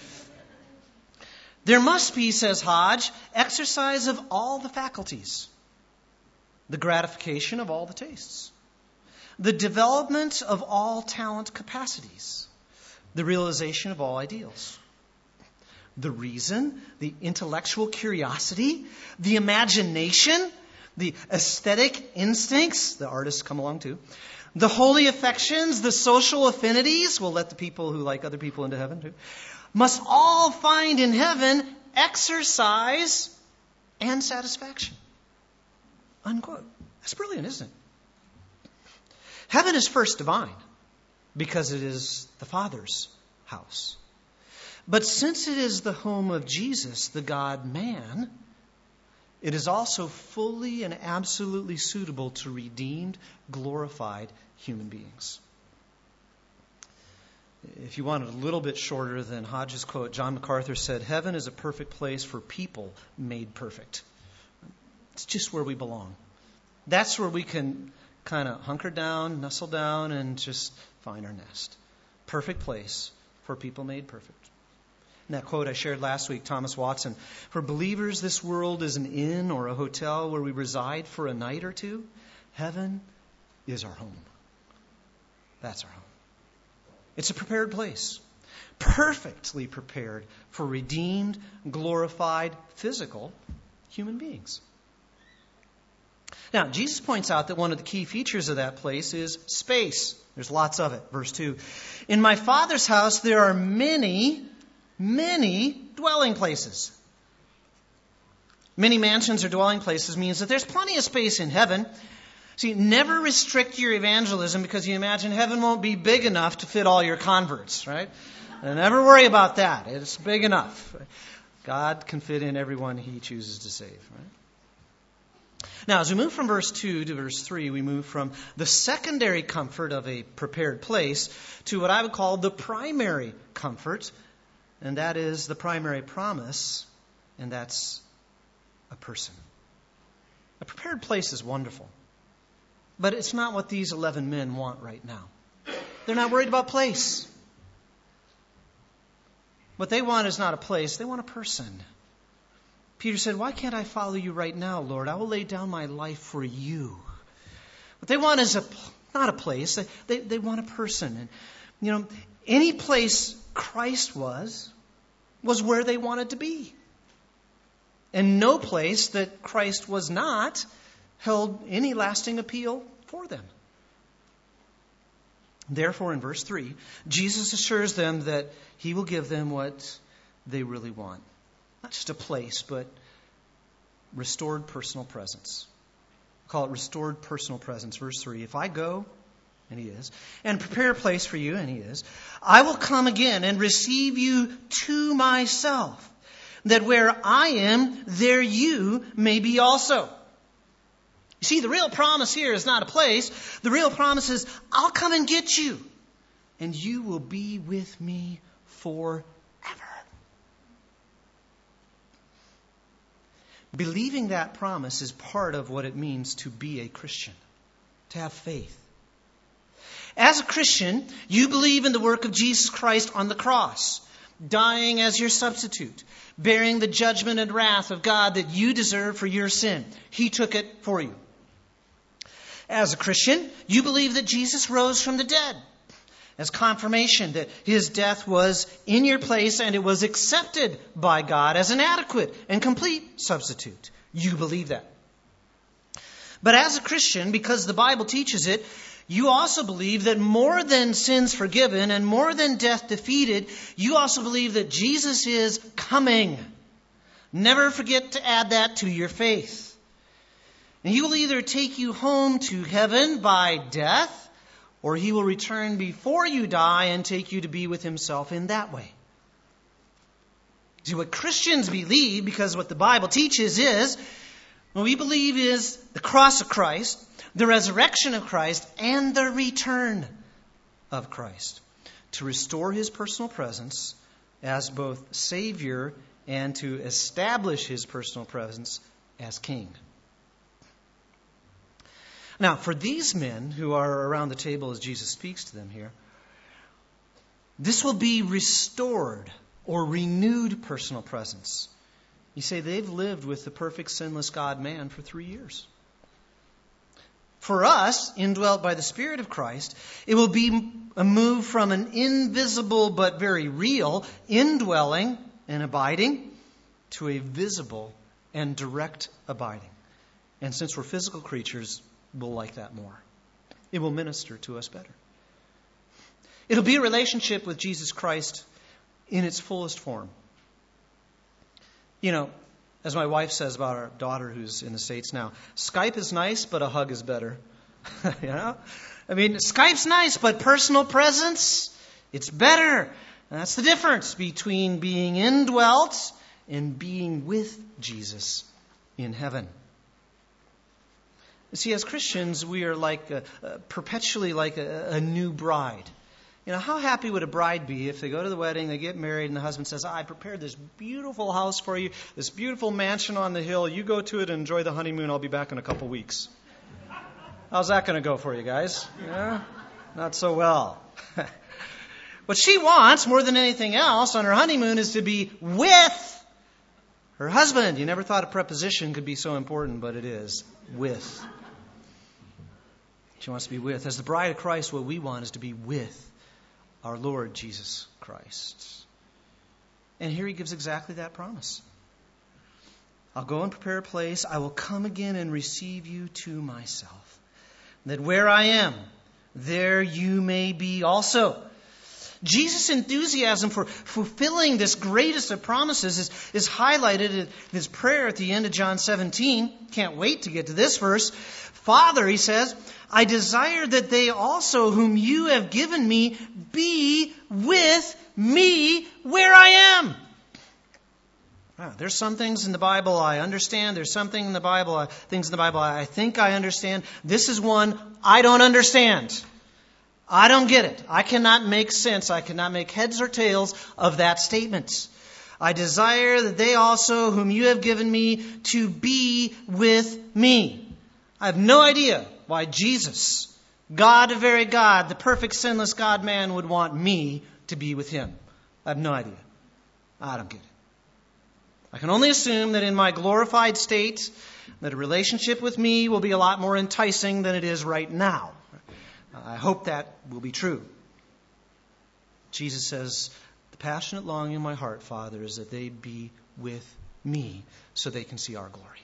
There must be, says Hodge, exercise of all the faculties, the gratification of all the tastes, the development of all talent capacities, the realization of all ideals, the reason, the intellectual curiosity, the imagination, the aesthetic instincts, the artists come along too, the holy affections, the social affinities, we'll let the people who like other people into heaven too, must all find in heaven exercise and satisfaction. Unquote. That's brilliant, isn't it? Heaven is first divine because it is the Father's house. But since it is the home of Jesus, the God-man, it is also fully and absolutely suitable to redeemed, glorified human beings. If you want it a little bit shorter than Hodge's quote, John MacArthur said, heaven is a perfect place for people made perfect. It's just where we belong. That's where we can kind of hunker down, nestle down, and just find our nest. Perfect place for people made perfect. In that quote I shared last week, Thomas Watson, for believers, this world is an inn or a hotel where we reside for a night or two. Heaven is our home. That's our home. It's a prepared place, perfectly prepared for redeemed, glorified, physical human beings. Now, Jesus points out that one of the key features of that place is space. There's lots of it. Verse two. In my Father's house there are many, many dwelling places. Many mansions or dwelling places means that there's plenty of space in heaven. See, never restrict your evangelism because you imagine heaven won't be big enough to fit all your converts, right? And never worry about that. It's big enough. God can fit in everyone He chooses to save, right? Now, as we move from verse two to verse three, we move from the secondary comfort of a prepared place to what I would call the primary comfort, and that is the primary promise, and that's a person. A prepared place is wonderful, but it's not what these eleven men want right now. They're not worried about place. What they want is not a place, they want a person. Peter said, why can't I follow you right now, Lord? I will lay down my life for you. What they want is a, not a place. They, they, they want a person. And, you know, any place Christ was, was where they wanted to be. And no place that Christ was not held any lasting appeal for them. Therefore, in verse three, Jesus assures them that He will give them what they really want. Not just a place, but restored personal presence. Call it restored personal presence. Verse three, if I go, and He is, and prepare a place for you, and He is, I will come again and receive you to myself, that where I am, there you may be also. You see, the real promise here is not a place. The real promise is, I'll come and get you, and you will be with me forever. Believing that promise is part of what it means to be a Christian, to have faith. As a Christian, you believe in the work of Jesus Christ on the cross, dying as your substitute, bearing the judgment and wrath of God that you deserve for your sin. He took it for you. As a Christian, you believe that Jesus rose from the dead, as confirmation that His death was in your place and it was accepted by God as an adequate and complete substitute. You believe that. But as a Christian, because the Bible teaches it, you also believe that more than sins forgiven and more than death defeated, you also believe that Jesus is coming. Never forget to add that to your faith. And He will either take you home to heaven by death, or He will return before you die and take you to be with Himself in that way. See, what Christians believe, because what the Bible teaches is, what we believe is the cross of Christ, the resurrection of Christ, and the return of Christ to restore His personal presence as both Savior and to establish His personal presence as King. Now, for these men who are around the table as Jesus speaks to them here, this will be restored or renewed personal presence. You say they've lived with the perfect sinless God-man for three years. For us, indwelt by the Spirit of Christ, it will be a move from an invisible but very real indwelling and abiding to a visible and direct abiding. And since we're physical creatures, we'll like that more. It will minister to us better. It'll be a relationship with Jesus Christ in its fullest form. You know, as my wife says about our daughter who's in the States now, Skype is nice, but a hug is better. You know? I mean, Skype's nice, but personal presence, it's better. And that's the difference between being indwelt and being with Jesus in heaven. You see, as Christians, we are like a, a, perpetually like a, a new bride. You know, how happy would a bride be if they go to the wedding, they get married, and the husband says, I prepared this beautiful house for you, this beautiful mansion on the hill. You go to it and enjoy the honeymoon. I'll be back in a couple weeks. How's that going to go for you guys? Yeah, not so well. What she wants more than anything else on her honeymoon is to be with her husband. You never thought a preposition could be so important, but it is. With. She wants to be with. As the bride of Christ, what we want is to be with our Lord Jesus Christ. And here He gives exactly that promise. I'll go and prepare a place. I will come again and receive you to myself, that where I am, there you may be also. Jesus' enthusiasm for fulfilling this greatest of promises is, is highlighted in his prayer at the end of John seventeen. Can't wait to get to this verse. Father, he says, I desire that they also whom you have given me be with me where I am. Wow, there's some things in the Bible I understand. There's something in the Bible, I, things in the Bible I think I understand. This is one I don't understand. I don't get it. I cannot make sense. I cannot make heads or tails of that statement. I desire that they also whom you have given me to be with me. I have no idea why Jesus, God, the very God, the perfect sinless God-man, would want me to be with him. I have no idea. I don't get it. I can only assume that in my glorified state, that a relationship with me will be a lot more enticing than it is right now. I hope that will be true. Jesus says, the passionate longing in my heart, Father, is that they be with me so they can see our glory.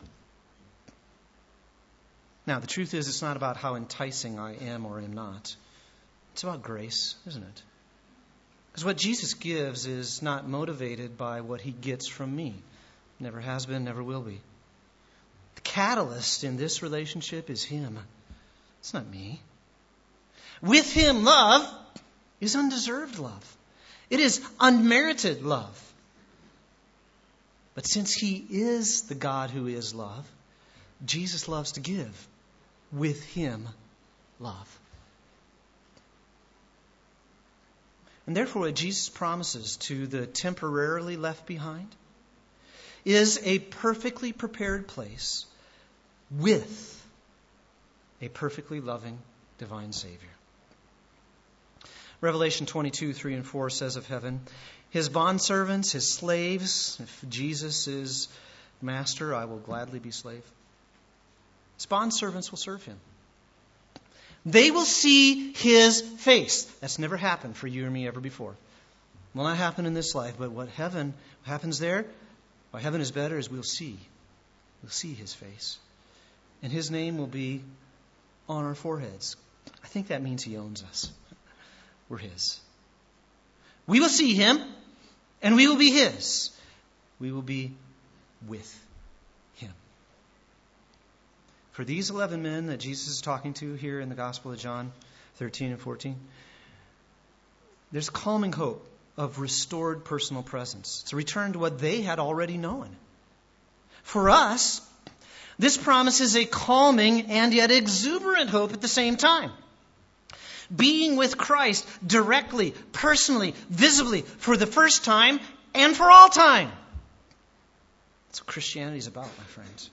Now, the truth is, it's not about how enticing I am or am not. It's about grace, isn't it? Because what Jesus gives is not motivated by what he gets from me. Never has been, never will be. The catalyst in this relationship is him. It's not me. With him, love is undeserved love. It is unmerited love. But since he is the God who is love, Jesus loves to give. With him, love. And therefore, what Jesus promises to the temporarily left behind is a perfectly prepared place with a perfectly loving divine Savior. Revelation twenty-two, three and four says of heaven, his bondservants, his slaves, if Jesus is master, I will gladly be slave. His bondservants will serve him. They will see his face. That's never happened for you or me ever before. Will not happen in this life, but what heaven what happens there, why heaven is better, is we'll see. We'll see his face. And his name will be on our foreheads. I think that means he owns us. We're his. We will see him, and we will be his. We will be with him. For these eleven men that Jesus is talking to here in the Gospel of John thirteen and fourteen, there's calming hope of restored personal presence. It's a return to what they had already known. For us, this promises a calming and yet exuberant hope at the same time. Being with Christ directly, personally, visibly, for the first time and for all time. That's what Christianity is about, my friends.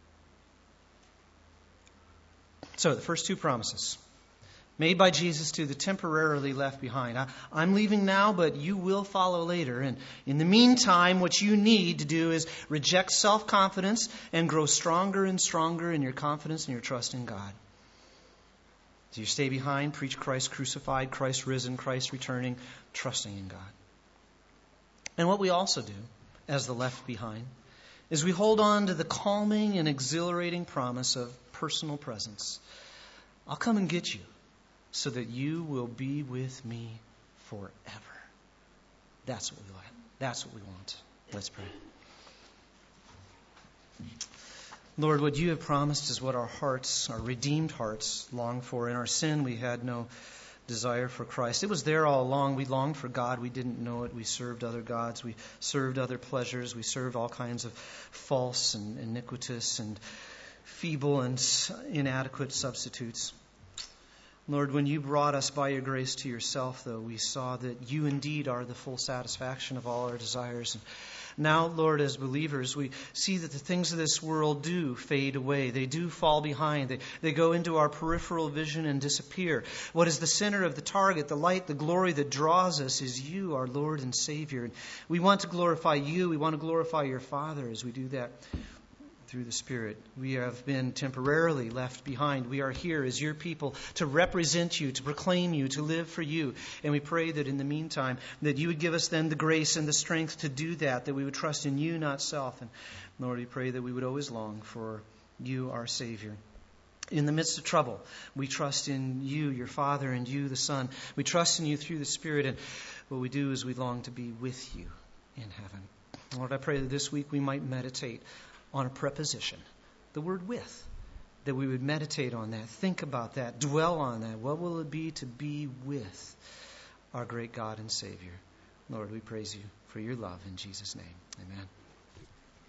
So, the first two promises made by Jesus to the temporarily left behind. I, I'm leaving now, but you will follow later. And in the meantime, what you need to do is reject self-confidence and grow stronger and stronger in your confidence and your trust in God. So you stay behind, preach Christ crucified, Christ risen, Christ returning, trusting in God. And what we also do, as the left behind, is we hold on to the calming and exhilarating promise of personal presence. I'll come and get you so that you will be with me forever. That's what we want. That's what we want. Let's pray. Lord, what you have promised is what our hearts, our redeemed hearts, long for. In our sin, we had no desire for Christ. It was there all along. We longed for God. We didn't know it. We served other gods. We served other pleasures. We served all kinds of false and iniquitous and feeble and inadequate substitutes. Lord, when you brought us by your grace to yourself, though, we saw that you indeed are the full satisfaction of all our desires. And now, Lord, as believers, we see that the things of this world do fade away. They do fall behind. They, they go into our peripheral vision and disappear. What is the center of the target, the light, the glory that draws us is you, our Lord and Savior. And we want to glorify you. We want to glorify your Father as we do that. through the Spirit. We have been temporarily left behind. We are here as your people to represent you, to proclaim you, to live for you. And we pray that in the meantime, that you would give us then the grace and the strength to do that, that we would trust in you, not self. And Lord, we pray that we would always long for you, our Savior. In the midst of trouble, we trust in you, your Father, and you, the Son. We trust in you through the Spirit. And what we do is we long to be with you in heaven. Lord, I pray that this week we might meditate on a preposition, the word with, that we would meditate on that, think about that, dwell on that. What will it be to be with our great God and Savior? Lord, we praise you for your love in Jesus' name. Amen.